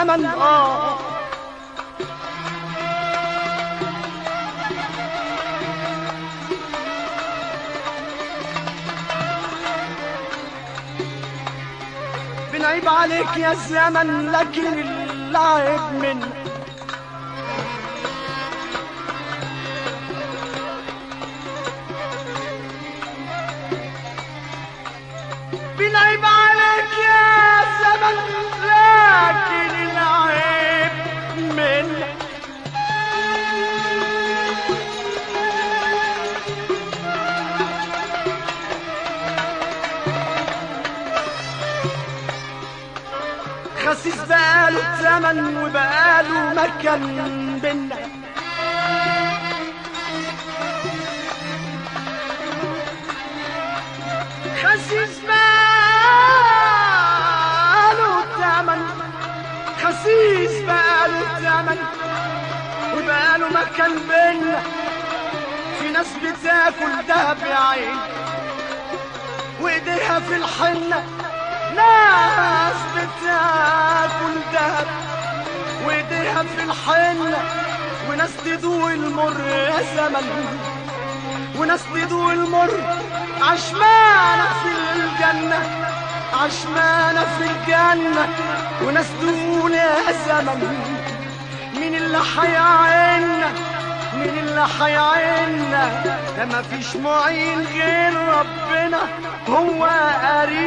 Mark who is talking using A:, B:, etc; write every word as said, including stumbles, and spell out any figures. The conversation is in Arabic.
A: الزمن اه بنعيب عليك يا الزمن لكن العيب منك بنعيب عليك يا زمن لكن العيب منك خسيس بقاله الزمن وبقاله مكان بينا خسيس بقاله الزمن خسيس بقاله الزمن وبقاله مكان بينا في ناس بتاكل دهب يا عين وايديها في الحنه ناس بتاكل دهب وايديها في الحنة وناس تدوق المر يا زمن وناس تدوق المر عشمانة في الجنة عشمانة في الجنة وناس تقول يا زمن مين اللي حيعيننا مين اللي حيعيننا ده مفيش معين غير ربنا هو قريب